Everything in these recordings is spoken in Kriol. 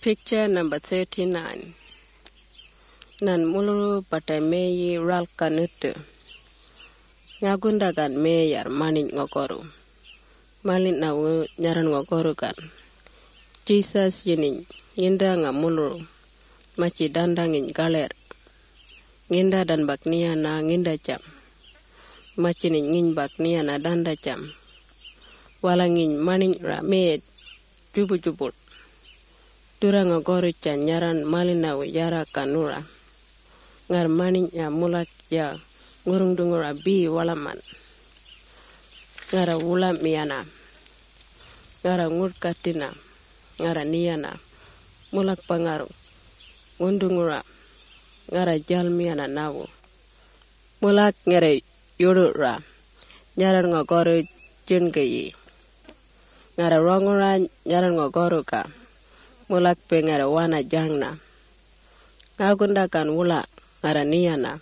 Picture number 39. Nan muluru patameyi ralkanutu. Ngagundagan meyar manin ngogoru. Malin na nyaran ngogoru kan. Jesus yinin nginda nga muluru. Maci dandangin galer. Nginda dan baknia na nginda jam. Maci ngin baknia na danda jam. Walangin manin ra me jubul-jubul. Dura ngogoru can nyaran malina yara kanura. Ngar manin ya mulak ya ngurung dungura bi walaman. Ngara wula miana. Ngara ngur katina. Ngara niana. Mulak pangaru. Ngundungura. Ngara jal miana nawu. Mulak ngere yurura. Nyaran ngogoru jungayi. Ngara rongura nyaran ngogoru ka. Mulak pe ngara wana jangna. Ngagundakan wula ngara niyana.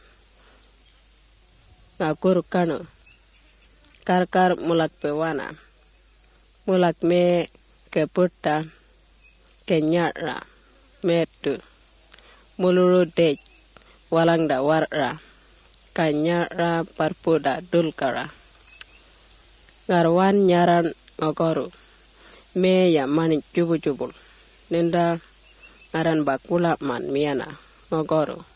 Ngagur kanu. Karkar mulak pe wana. Mulak me ke putta. Ke nyara. Metu. Muluru dej. Walang da warra. Kanyara parpuda dulkara. Ngarwan nyaran ngogoru. Me ya manik jubul-jubul. Nenda ngaran bakula man miana ngogoru.